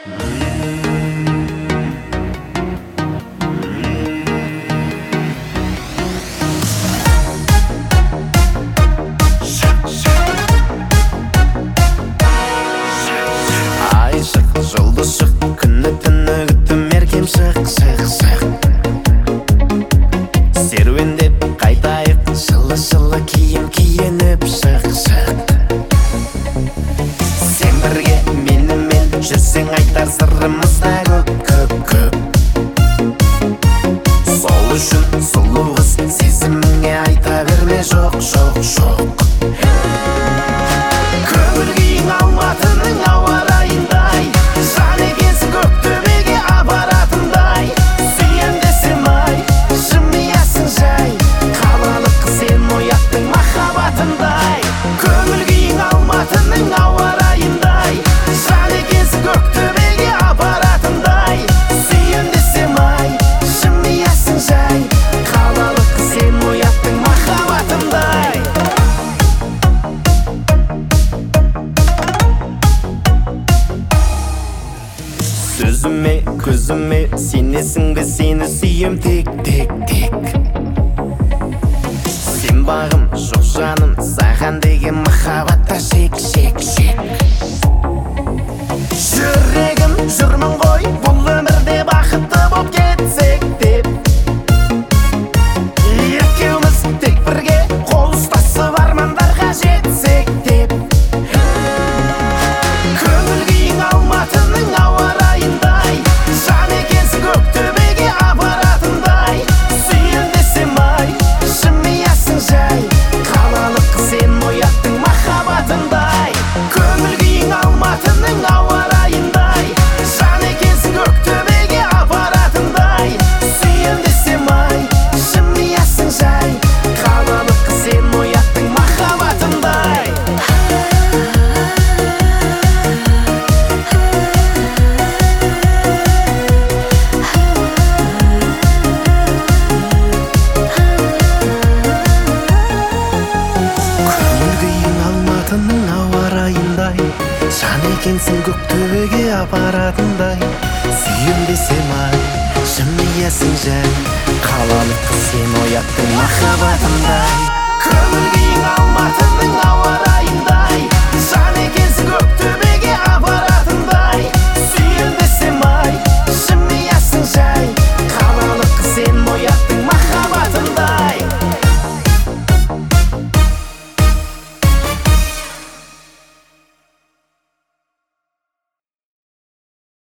Ай шық, жұлдыз шық, күні түні күттім еркем шық, шық, шық. Серуендеп қайтайық, жылы-жылы киім киініп шық, шық. Сен бірге менімен жүрсең айтар сырымыз да көп, көп, көп. Сол үшін сұлу қыз сезіміңе айта берме жоқ, жоқ, жоқ. Көңіл күйің алматының ауа райындай, жан екенсің көктөбеге апаратындай. Сүйем десем ай, жымиясың жай, қалалық сен ояттың махаббатындай. Көңіл күйің алматының ауа райындай, жан екенсің көктөбеге апаратындай. Сүйем десем ай, жымиясың жай, қалалық сен ояттың махаббатындай. Сөзіме, көзіме сенесің бе, сені сүйем тек, тек, тек. Сен бағым, жоқ жаным, саған деген махаббатта шек, шек, шек. Жүрегім жүрмін ғой, бұл өмірде бақытты боп кетсек деп. Екеуміз тек бірге қол ұстасып армандарға жетсек деп. Көңіл күйің алматының ауа райындай, жан екенсің көктөбеге апаратындай. Сүйем десем ай, жымиясың жай, қалалық сен ояттың махаббатындай. Көңіл күйің алматының ауа райындай, жан екенсің көктөбеге апаратындай. Сүйем десем ай, жымиясың жай, қалалық сен ояттың махаббатындай. Көңіл күйің алматының ауа райындай, жан екенсің көктөбеге апаратындай. Сүйем десем ай, жымиясың жай, қалалық сен ояттың махаббатындай. Көңіл күйің алматының